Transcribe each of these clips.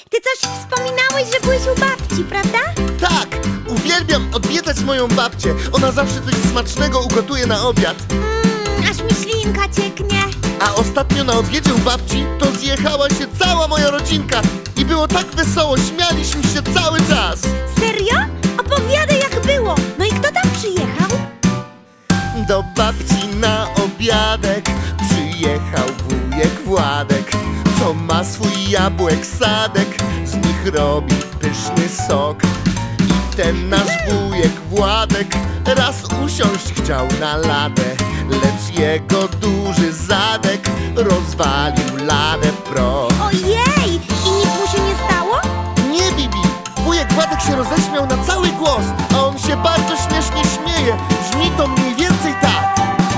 ty coś wspominałeś, że byłeś u babci, prawda? Tak, uwielbiam odwiedzać moją babcię. Ona zawsze coś smacznego ugotuje na obiad. Aż mi ślinka cieknie. A ostatnio na obiedzie u babci to zjechała się cała moja rodzinka. I było tak wesoło, śmialiśmy się cały czas. Serio? Opowiadaj, jak było. No i kto tam przyjechał? Do babci na obiadek przyjechał wujek Władek, co ma swój jabłek sadek, z nich robi pyszny sok. I ten nasz wujek Władek raz usiąść chciał na ladę, lecz jego duży zadek rozwalił ladę w proch. Ojej! I nic mu się nie stało? Nie, Bibi! Wujek Władek się roześmiał na cały głos, a on się bardzo śmiesznie śmieje. Brzmi to mniej więcej tak.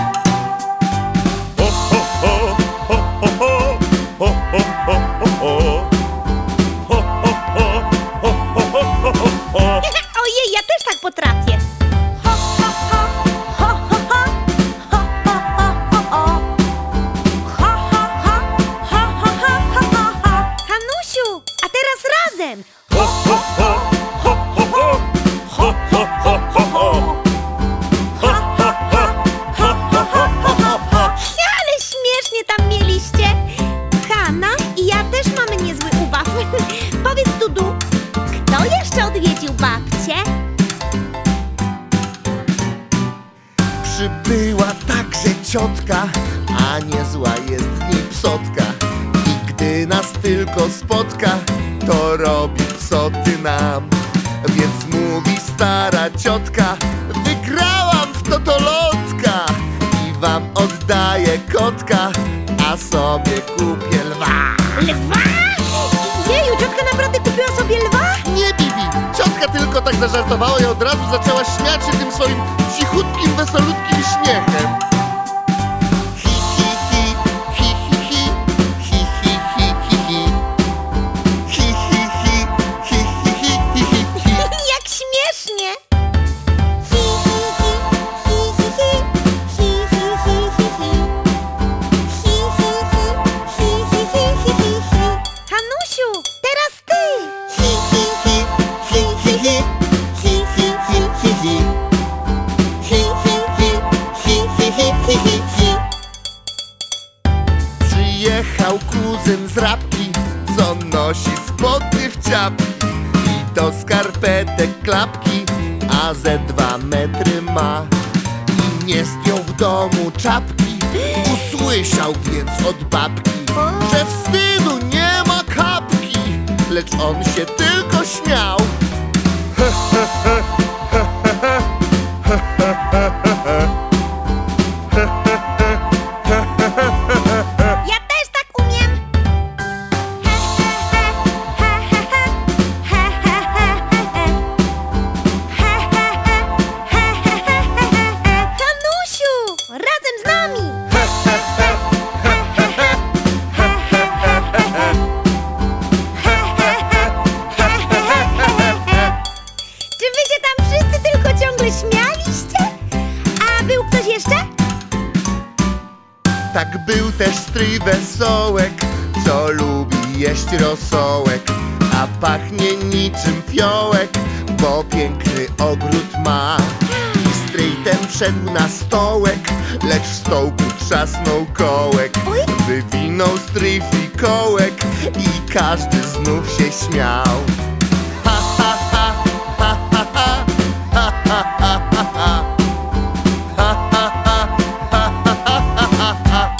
Ojej, ja też tak potrafię. Ho, ho, ho, ho, ho, ho, ho, ho, ho, ho. Ho, ho, ho, ho, ho, ho, ho, ho. Hanusiu, a teraz razem. Ho, ho, ho, ho, ho, ho. Ho, ho, ho, ho, ho. Ho, ho, ho, ho, ho, ho, ho, ho. Ale śmiesznie tam mieliście. Hanna i ja też mamy niezły ubaw. Powiedz, Dudu, kto jeszcze odwiedził babcię? Przybyła także ciotka, a niezła jest z niej psotka. I gdy nas tylko spotka, to robi psoty nam. Więc mówi stara ciotka: wygrałam w totolotka i wam oddaję kotka, a sobie kupię lwa. Lwa? Jeju, ciotka naprawdę kupiła sobie lwa? Nie, Bibi! Ciotka tylko tak zażartowała i od razu zaczęła śmiać się tym swoim cichutkim, wesolutkim śmiechem. Hi, hi, hi, hi, hi, hi, hi, hi, hi, hi, hi. Hi, hi, hi, hi, hi, hi, hi, hi, hi. Jak śmiesznie! Hi, hi, hi, hi, hi, hi, hi, hi, hi, hi, hi. Hi, hi, hi, hi, hi, hi, hi, hi, hi. Hanusiu, teraz ty! Hi, hi, hi, hi, hi, hi, hi, hi, hi, hi, hi. Hi, hi, hi, hi, hi, hi, hi, hi, hi. Przyjechał kuzyn z Rabki, co nosi spodnie w ciapki i do skarpetek klapki, a ze 2 metry ma. I nie zdjął w domu czapki, usłyszał więc od babki, że wstydu nie ma kapki, lecz on się tylko śmiał. Ja też tak umiem! He, he, he, he, he, he, he, he, he. He, he, he, he, he, he, he, he. Hanusiu, razem z nami! Czy wy się tam wszyscy tylko ciągle śmialiście? A był ktoś jeszcze? Tak był też stryj Wesołek, co lubi jeść rosołek, a pachnie niczym fiołek, bo piękny ogród ma. I stryj ten wszedł na stołek, lecz w stołku trzasnął kołek. Oj. Wywinął stryj fikołek i każdy znów się śmiał. Ha, ha, ha, ha, ha, ha, ha, ha, ha, ha, ha. Ha, ha, ha, ha, ha, ha, ha, ha.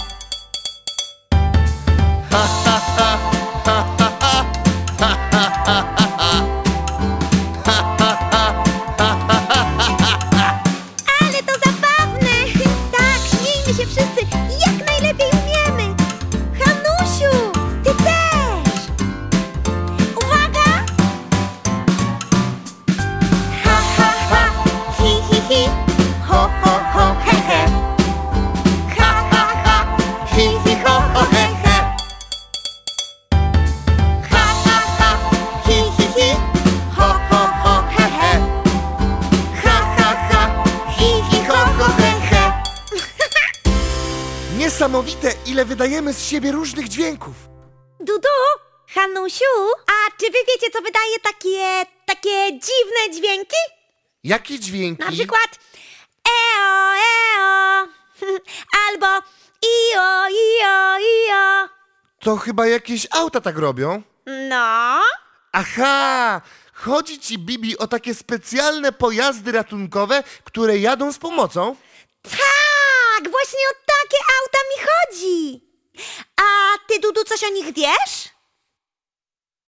Ha, ha, ha, ha, ha, ha, ha, ha, ha, ha, ha. Ha, ha, ha, ha, ha, ha, ha. Ale to zabawne! Tak, śmiejmy się wszyscy jak najlepiej umiemy! Hanusiu, ty też! Uwaga! Ha, ha, ha, hi, hi, hi, ho, ho, ho, he, he. Ha, ha, ha, hi, hi, ho, ho, he, he. Ha, ha, ha, hi, hi, hi, ho, ho, ho, he, he. Ha, ha, ha, hi, hi, ho, ho, he, he. Niesamowite, ile wydajemy z siebie różnych dźwięków. Dudu, Hanusiu, a czy wy wiecie, co wydaje takie dziwne dźwięki? Jakie dźwięki? Na przykład eo, eo, albo io, io, io. To chyba jakieś auta tak robią. No, Aha! Chodzi ci, Bibi, o takie specjalne pojazdy ratunkowe, które jadą z pomocą? tak, właśnie o takie auta mi chodzi. A ty, Dudu, coś o nich wiesz?